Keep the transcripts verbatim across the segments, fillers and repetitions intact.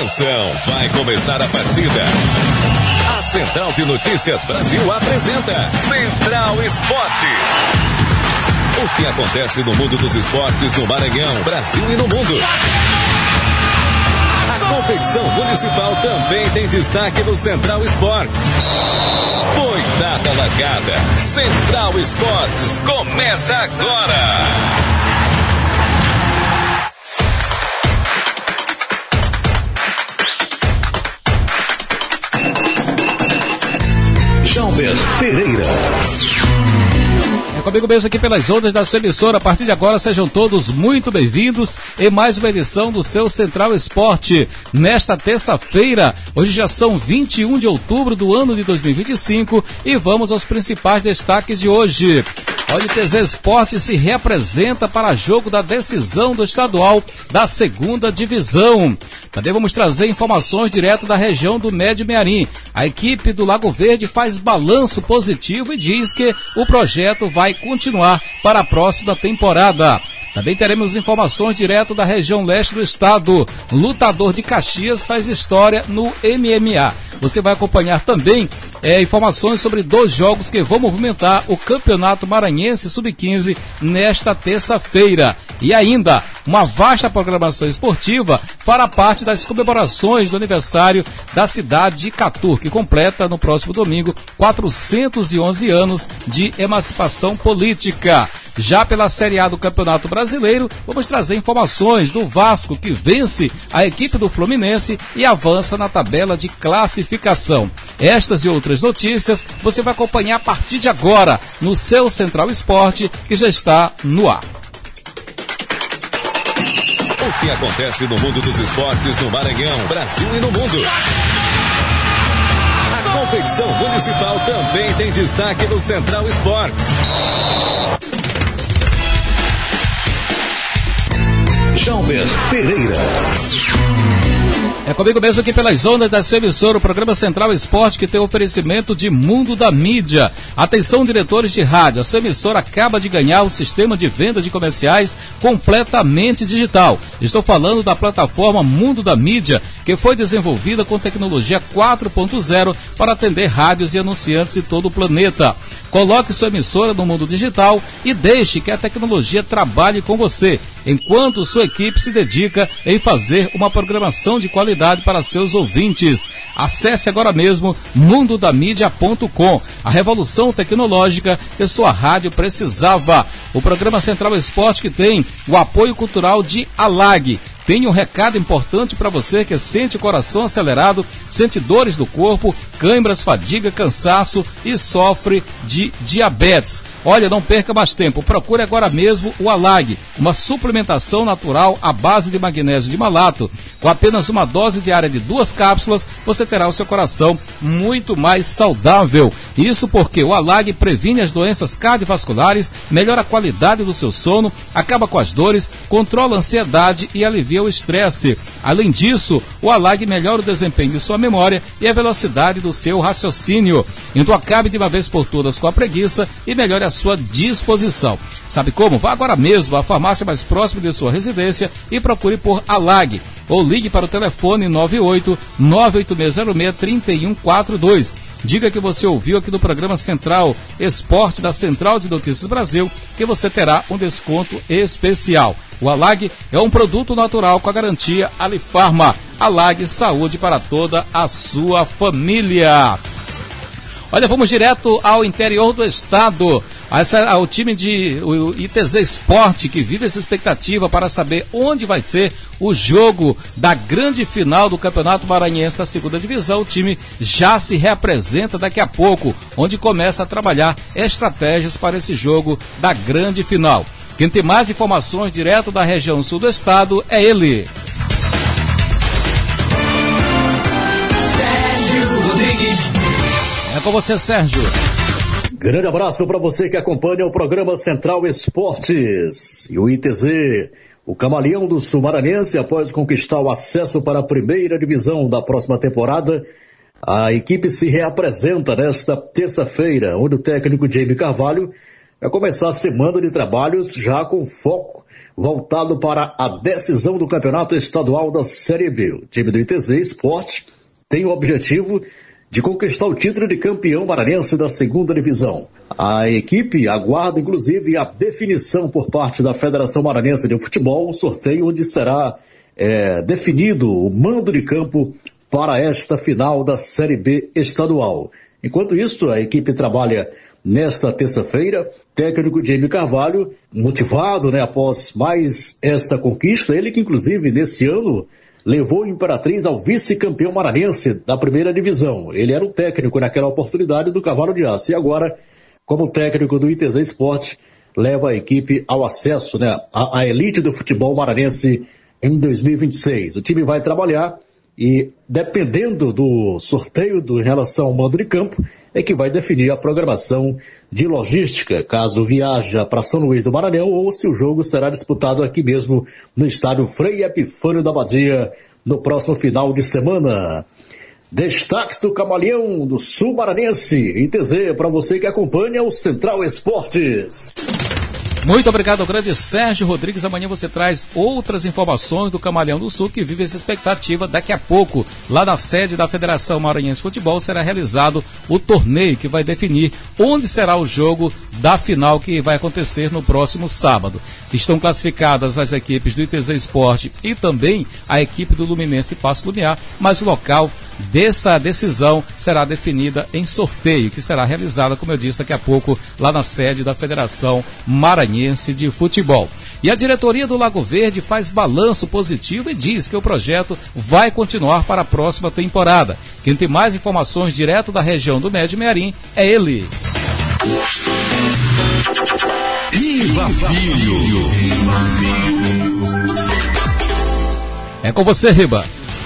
Atenção, vai começar a partida. A Central de Notícias Brasil apresenta Central Esportes. O que acontece no mundo dos esportes no Maranhão, Brasil e no mundo. A competição municipal também tem destaque no Central Esportes. Foi dada a largada. Central Esportes começa agora. Jalber Pereira. É comigo mesmo aqui pelas ondas da sua emissora. A partir de agora, sejam todos muito bem-vindos em mais uma edição do seu Central Esporte. Nesta terça-feira, hoje já são vinte e um de outubro do ano de dois mil e vinte e cinco e vamos aos principais destaques de hoje. O I T Z Esporte se reapresenta para jogo da decisão do estadual da segunda divisão. Também vamos trazer informações direto da região do Médio Mearim. A equipe do Lago Verde faz balanço positivo e diz que o projeto vai continuar para a próxima temporada. Também teremos informações direto da região leste do estado. Lutador de Caxias faz história no M M A. Você vai acompanhar também é, informações sobre dois jogos que vão movimentar o Campeonato Maranhense sub quinze nesta terça-feira. E ainda, uma vasta programação esportiva fará parte das comemorações do aniversário da cidade de Icatu, que completa no próximo domingo quatrocentos e onze anos de emancipação política. Já pela Série A do Campeonato Brasileiro, vamos trazer informações do Vasco, que vence a equipe do Fluminense e avança na tabela de classificação. Estas e outras notícias você vai acompanhar a partir de agora no seu Central Esporte, que já está no ar. O que acontece no mundo dos esportes no Maranhão, Brasil e no mundo. A competição municipal também tem destaque no Central Esportes. Jalber Pereira. É comigo mesmo aqui pelas ondas da sua emissora, o programa Central Esporte, que tem oferecimento de Mundo da Mídia. Atenção, diretores de rádio, a sua emissora acaba de ganhar um sistema de venda de comerciais completamente digital. Estou falando da plataforma Mundo da Mídia, que foi desenvolvida com tecnologia quatro ponto zero para atender rádios e anunciantes em todo o planeta. Coloque sua emissora no mundo digital e deixe que a tecnologia trabalhe com você, enquanto sua equipe se dedica em fazer uma programação de qualidade para seus ouvintes. Acesse agora mesmo mundo da mídia ponto com, a revolução tecnológica que sua rádio precisava. O programa Central Esporte, que tem o apoio cultural de Alag. Tem um recado importante para você que sente o coração acelerado, sente dores do corpo, câimbras, fadiga, cansaço e sofre de diabetes. Olha, não perca mais tempo, procure agora mesmo o Alag, uma suplementação natural à base de magnésio de malato. Com apenas uma dose diária de duas cápsulas, você terá o seu coração muito mais saudável. Isso porque o Alag previne as doenças cardiovasculares, melhora a qualidade do seu sono, acaba com as dores, controla a ansiedade e alivia o estresse. Além disso, o Alag melhora o desempenho de sua memória e a velocidade do seu raciocínio. Então acabe de uma vez por todas com a preguiça e melhore a sua disposição. Sabe como? Vá agora mesmo à farmácia mais próxima de sua residência e procure por Alag. Ou ligue para o telefone nove oito nove oito seis zero seis três um quatro dois. Diga que você ouviu aqui no programa Central Esporte da Central de Notícias Brasil, que você terá um desconto especial. O Alag é um produto natural com a garantia Alifarma. Alag, saúde para toda a sua família. Olha, vamos direto ao interior do estado, essa, ao time de o I T Z Esporte, que vive essa expectativa para saber onde vai ser o jogo da grande final do Campeonato Maranhense da segunda divisão. O time já se reapresenta daqui a pouco, onde começa a trabalhar estratégias para esse jogo da grande final. Quem tem mais informações direto da região sul do estado é ele. É com você, Sérgio. Grande abraço para você que acompanha o programa Central Esportes. E o I T Z, o camaleão do Sul Maranhense, após conquistar o acesso para a primeira divisão da próxima temporada, a equipe se reapresenta nesta terça-feira, onde o técnico Jamie Carvalho vai começar a semana de trabalhos já com foco voltado para a decisão do Campeonato Estadual da Série B. O time do I T Z Esporte tem o objetivo de conquistar o título de campeão maranhense da segunda divisão. A equipe aguarda, inclusive, a definição por parte da Federação Maranhense de Futebol, um sorteio onde será é, definido o mando de campo para esta final da Série B estadual. Enquanto isso, a equipe trabalha nesta terça-feira. Técnico Jamie Carvalho, motivado, né, após mais esta conquista, ele que inclusive nesse ano levou a Imperatriz ao vice-campeão maranhense da primeira divisão. Ele era o técnico naquela oportunidade do Cavalo de Aço e agora, como técnico do I T Z Esporte, leva a equipe ao acesso, né, à, à elite do futebol maranhense em dois mil e vinte e seis. O time vai trabalhar e, dependendo do sorteio do, em relação ao mando de campo, é que vai definir a programação de logística, caso viaja para São Luís do Maranhão ou se o jogo será disputado aqui mesmo no estádio Frei Epifânio da Badia no próximo final de semana. Destaques do Camaleão do Sul Maranhense, I T Z, para você que acompanha o Central Esportes. Muito obrigado ao grande Sérgio Rodrigues. Amanhã você traz outras informações do Camaleão do Sul, que vive essa expectativa. Daqui a pouco, lá na sede da Federação Maranhense de Futebol, será realizado o torneio que vai definir onde será o jogo da final que vai acontecer no próximo sábado. Estão classificadas as equipes do I T Z Esporte e também a equipe do Luminense Paço Lumiar, mas o local dessa decisão será definida em sorteio, que será realizada, como eu disse, daqui a pouco, lá na sede da Federação Maranhense de Futebol. E a diretoria do Lago Verde faz balanço positivo e diz que o projeto vai continuar para a próxima temporada. Quem tem mais informações direto da região do Médio Mearim é ele. Riva Filho. É com você, Riba.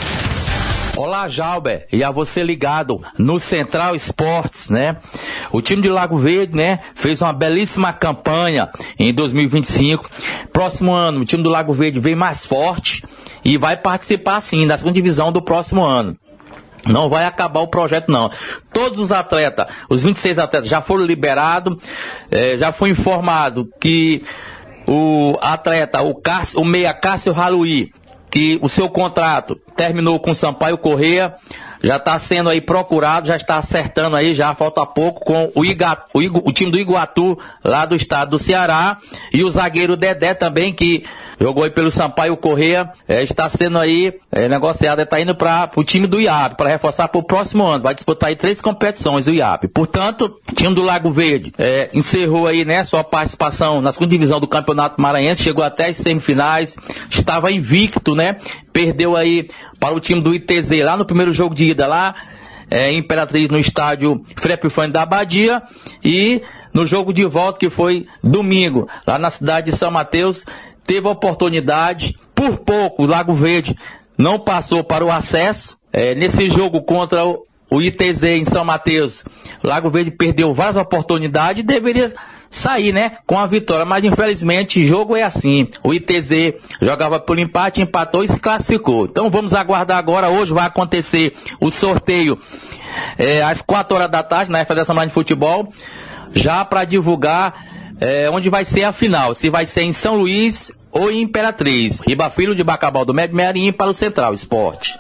Olá, Jalber, e a você ligado no Central Esportes, né? O time de Lago Verde, né, fez uma belíssima campanha em dois mil e vinte e cinco. Próximo ano, o time do Lago Verde vem mais forte e vai participar, sim, da segunda divisão do próximo ano. Não vai acabar o projeto, não. Todos os atletas, os vinte e seis atletas já foram liberados, eh, já foi informado que o atleta, o, Cássio, o meia Cássio Haluí, que o seu contrato terminou com o Sampaio Corrêa, já está sendo aí procurado, já está acertando aí, já falta pouco, com o, Iga, o, Igu, o time do Iguatu, lá do estado do Ceará, e o zagueiro Dedé também, que jogou aí pelo Sampaio Corrêa, é, está sendo aí é, negociado, está indo para o time do I A P, para reforçar para o próximo ano. Vai disputar aí três competições, o I A P. Portanto, o time do Lago Verde é, encerrou aí, né, sua participação na segunda divisão do Campeonato Maranhense, chegou até as semifinais, estava invicto, né, perdeu aí para o time do I T Z lá no primeiro jogo de ida, lá é, em Imperatriz, no estádio Frei Epifânio da Badia, e no jogo de volta, que foi domingo, lá na cidade de São Mateus, teve a oportunidade, por pouco o Lago Verde não passou para o acesso. É, nesse jogo contra o, o I T Z em São Mateus, o Lago Verde perdeu várias oportunidades e deveria sair, né, com a vitória, mas infelizmente o jogo é assim. O I T Z jogava por empate, empatou e se classificou. Então vamos aguardar agora. Hoje vai acontecer o sorteio é, às quatro horas da tarde na Federação Maranhense de Futebol, já para divulgar é, onde vai ser a final, se vai ser em São Luís ou em Imperatriz. Riba Filho de Bacabal do Médio Mearim para o Central Esporte.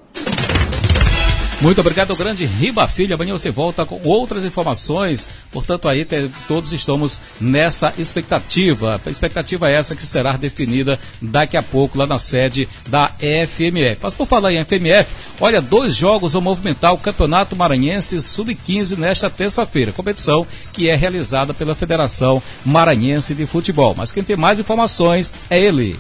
Muito obrigado, grande Riba Filho. Amanhã você volta com outras informações. Portanto, aí te, todos estamos nessa expectativa. A expectativa é essa que será definida daqui a pouco lá na sede da F M F. Mas por falar em F M F, olha, dois jogos vão movimentar o Campeonato Maranhense sub quinze nesta terça-feira. Competição que é realizada pela Federação Maranhense de Futebol. Mas quem tem mais informações é ele.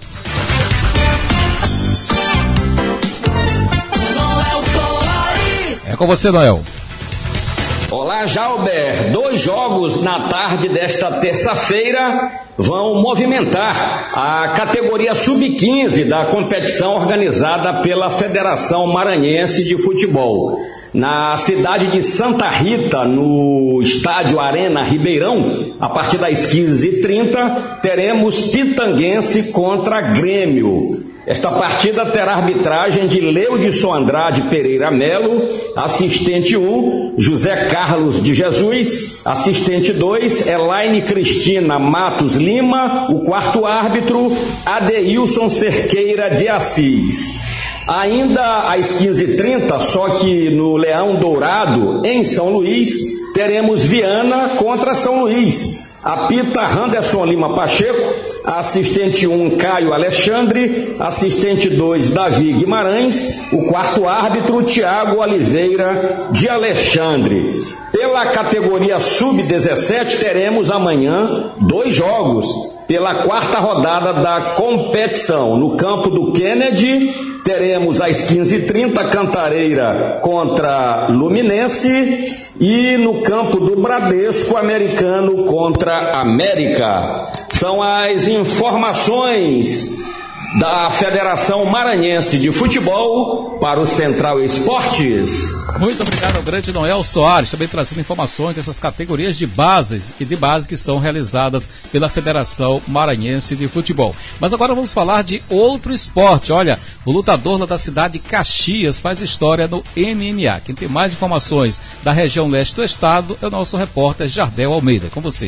É com você, Noel. Olá, Jalber. Dois jogos na tarde desta terça-feira vão movimentar a categoria sub quinze da competição organizada pela Federação Maranhense de Futebol. Na cidade de Santa Rita, no estádio Arena Ribeirão, a partir das quinze e trinta, teremos Pitanguense contra Grêmio. Esta partida terá arbitragem de Leudson Andrade Pereira Melo, assistente um, José Carlos de Jesus, assistente dois, Elaine Cristina Matos Lima, o quarto árbitro, Adeilson Cerqueira de Assis. Ainda às quinze e trinta, só que no Leão Dourado, em São Luís, teremos Viana contra São Luís. Apita Anderson Lima Pacheco, assistente um, Caio Alexandre, assistente dois, Davi Guimarães, o quarto árbitro, Tiago Oliveira de Alexandre. Pela categoria sub dezessete, teremos amanhã dois jogos pela quarta rodada da competição. No campo do Kennedy, teremos às quinze e trinta Cantareira contra Luminense e no campo do Bradesco, Americano contra América. São as informações da Federação Maranhense de Futebol para o Central Esportes. Muito obrigado ao grande Noel Soares, também trazendo informações dessas categorias de bases e de base que são realizadas pela Federação Maranhense de Futebol. Mas agora vamos falar de outro esporte. Olha, o lutador lá da cidade de Caxias faz história no M M A. Quem tem mais informações da região leste do estado é o nosso repórter Jardel Almeida. Com você.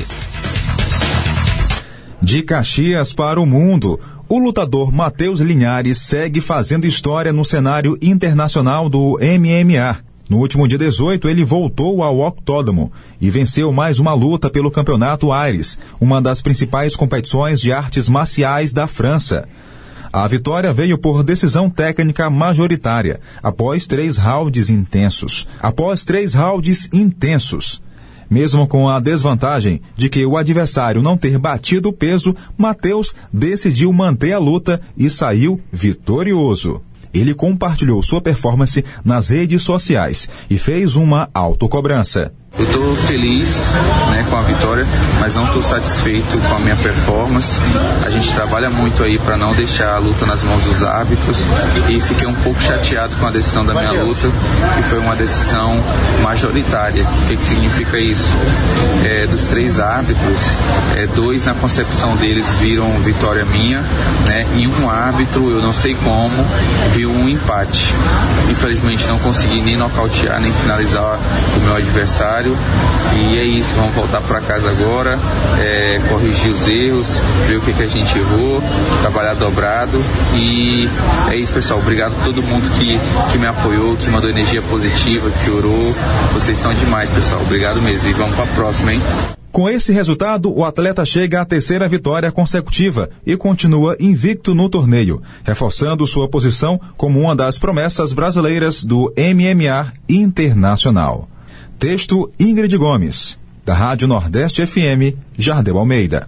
De Caxias para o mundo, o lutador Matheus Linhares segue fazendo história no cenário internacional do M M A. No último dia dezoito, ele voltou ao octódromo e venceu mais uma luta pelo Campeonato Aires, uma das principais competições de artes marciais da França. A vitória veio por decisão técnica majoritária, após três rounds intensos. Após três rounds intensos. Mesmo com a desvantagem de que o adversário não ter batido o peso, Matheus decidiu manter a luta e saiu vitorioso. Ele compartilhou sua performance nas redes sociais e fez uma autocobrança. Eu estou feliz, né, com a vitória, mas não estou satisfeito com a minha performance. A gente trabalha muito aí para não deixar a luta nas mãos dos árbitros e fiquei um pouco chateado com a decisão da minha luta, que foi uma decisão majoritária. O que, que significa isso? É, dos três árbitros, é, dois na concepção deles viram vitória minha, né, e um árbitro, eu não sei como, viu um empate. Infelizmente não consegui nem nocautear, nem finalizar o meu adversário. E é isso, vamos voltar para casa agora, é, corrigir os erros, ver o que, que a gente errou, trabalhar dobrado. E é isso, pessoal. Obrigado a todo mundo que, que me apoiou, que mandou energia positiva, que orou. Vocês são demais, pessoal. Obrigado mesmo. E vamos para a próxima, hein? Com esse resultado, o atleta chega à terceira vitória consecutiva e continua invicto no torneio, reforçando sua posição como uma das promessas brasileiras do M M A internacional. Texto Ingrid Gomes, da Rádio Nordeste F M, Jardel Almeida.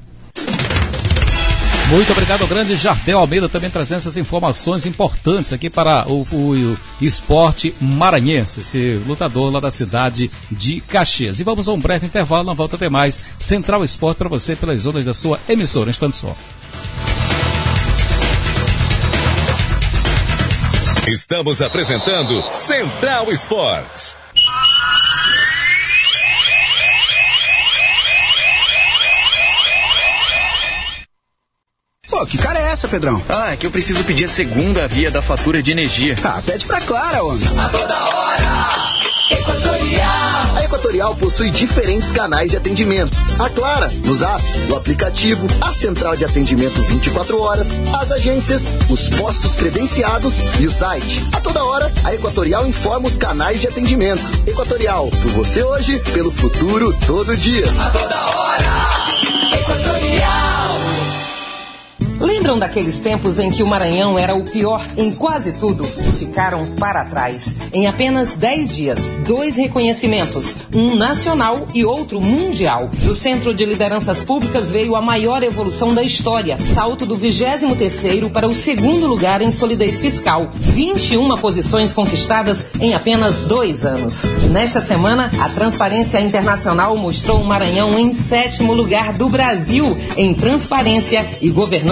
Muito obrigado ao grande Jardel Almeida, também trazendo essas informações importantes aqui para o, o, o esporte maranhense, esse lutador lá da cidade de Caxias. E vamos a um breve intervalo, na volta tem mais Central Esporte para você pelas ondas da sua emissora. Um instante só. Estamos apresentando Central Esportes. Pô, que cara é essa, Pedrão? Ah, é que eu preciso pedir a segunda via da fatura de energia. Ah, pede pra Clara, homem. A toda hora, Equatorial. A Equatorial possui diferentes canais de atendimento. A Clara, no Zap, o aplicativo, a central de atendimento vinte e quatro horas, as agências, os postos credenciados e o site. A toda hora, a Equatorial informa os canais de atendimento. Equatorial, por você hoje, pelo futuro todo dia. A toda hora, Equatorial. Lembram daqueles tempos em que o Maranhão era o pior em quase tudo? Ficaram para trás. Em apenas dez dias, dois reconhecimentos, um nacional e outro mundial. Do Centro de Lideranças Públicas veio a maior evolução da história. Salto do vigésimo terceiro para o segundo lugar em solidez fiscal. vinte e uma posições conquistadas em apenas dois anos. Nesta semana, a Transparência Internacional mostrou o Maranhão em sétimo lugar do Brasil em transparência e governança pública.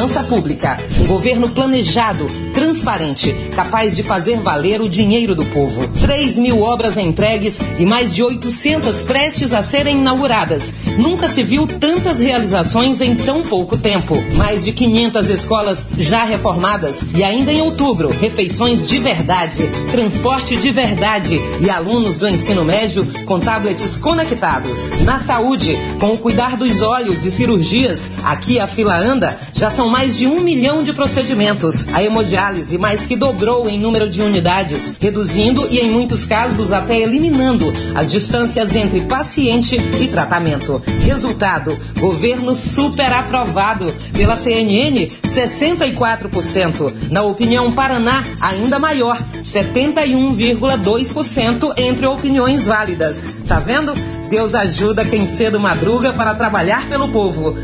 Pública. Um governo planejado, transparente, capaz de fazer valer o dinheiro do povo. três mil obras entregues e mais de oitocentas prestes a serem inauguradas. Nunca se viu tantas realizações em tão pouco tempo. Mais de quinhentas escolas já reformadas e ainda em outubro, refeições de verdade, transporte de verdade e alunos do ensino médio com tablets conectados. Na saúde, com o cuidar dos olhos e cirurgias, aqui a fila anda, já são mais de um milhão de procedimentos. A hemodiálise mais que dobrou em número de unidades, reduzindo e em muitos casos até eliminando as distâncias entre paciente e tratamento. Resultado, governo super aprovado. Pela C N N, sessenta e quatro por cento. Na opinião Paraná, ainda maior, setenta e um vírgula dois por cento entre opiniões válidas. Tá vendo? Deus ajuda quem cedo madruga para trabalhar pelo povo.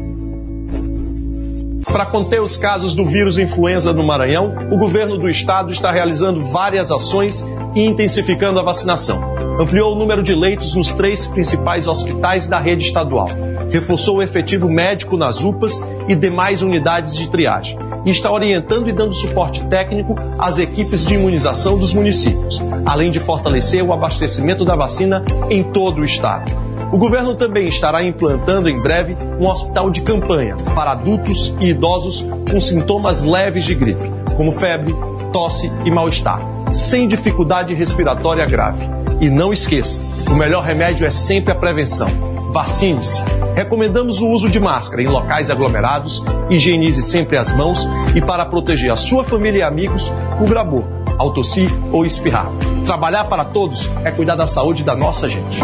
Para conter os casos do vírus influenza no Maranhão, o governo do estado está realizando várias ações e intensificando a vacinação. Ampliou o número de leitos nos três principais hospitais da rede estadual. Reforçou o efetivo médico nas U P As e demais unidades de triagem. E está orientando e dando suporte técnico às equipes de imunização dos municípios, além de fortalecer o abastecimento da vacina em todo o estado. O governo também estará implantando em breve um hospital de campanha para adultos e idosos com sintomas leves de gripe, como febre, tosse e mal-estar, sem dificuldade respiratória grave. E não esqueça, o melhor remédio é sempre a prevenção. Vacine-se. Recomendamos o uso de máscara em locais aglomerados, higienize sempre as mãos e, para proteger a sua família e amigos, cubra a boca, ao tossir ou espirrar. Trabalhar para todos é cuidar da saúde da nossa gente.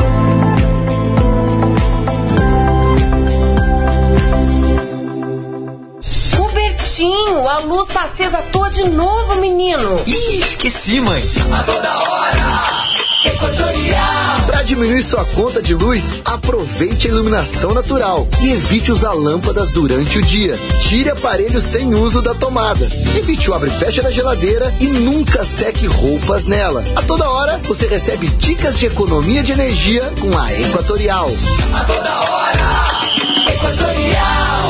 Hubertinho, a luz tá acesa à toa de novo, menino. Ih, esqueci, mãe. A toda hora, Equatorial. Para diminuir sua conta de luz, aproveite a iluminação natural e evite usar lâmpadas durante o dia. Tire aparelhos sem uso da tomada. Evite o abre e fecha da geladeira e nunca seque roupas nela. A toda hora, você recebe dicas de economia de energia com a Equatorial. A toda hora, Equatorial.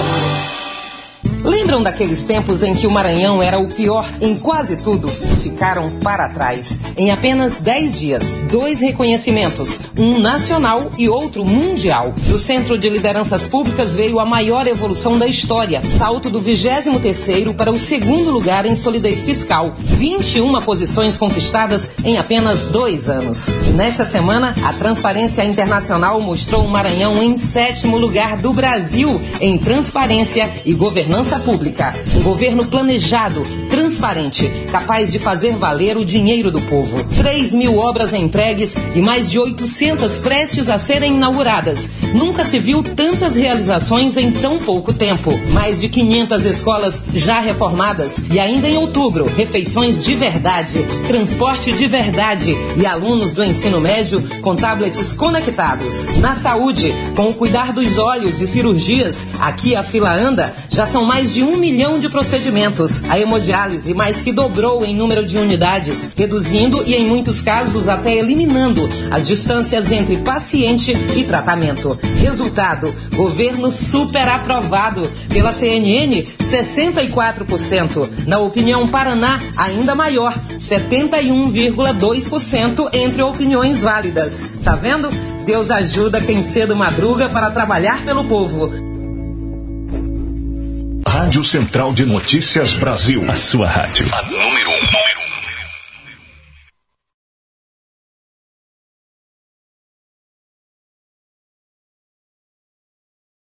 Lembram daqueles tempos em que o Maranhão era o pior em quase tudo? Ficaram para trás. Em apenas dez dias, dois reconhecimentos, um nacional e outro mundial. Do Centro de Lideranças Públicas veio a maior evolução da história. Salto do vigésimo terceiro para o segundo lugar em solidez fiscal. vinte e uma posições conquistadas em apenas dois anos. Nesta semana, a Transparência Internacional mostrou o Maranhão em sétimo lugar do Brasil em transparência e governança pública. Um governo planejado, transparente, capaz de fazer valer o dinheiro do povo. três mil obras entregues e mais de oitocentas prestes a serem inauguradas. Nunca se viu tantas realizações em tão pouco tempo. Mais de quinhentas escolas já reformadas e ainda em outubro, refeições de verdade, transporte de verdade e alunos do ensino médio com tablets conectados. Na saúde, com o cuidar dos olhos e cirurgias, aqui a fila anda, já são mais de um milhão de procedimentos. A hemodiálise mais que dobrou em número de unidades, reduzindo e em muitos casos até eliminando as distâncias entre paciente e tratamento. Resultado, governo super aprovado. Pela C N N, sessenta e quatro por cento. Na opinião Paraná, ainda maior, setenta e um vírgula dois por cento entre opiniões válidas. Tá vendo? Deus ajuda quem cedo madruga para trabalhar pelo povo. Rádio Central de Notícias Brasil. A sua rádio. A número um.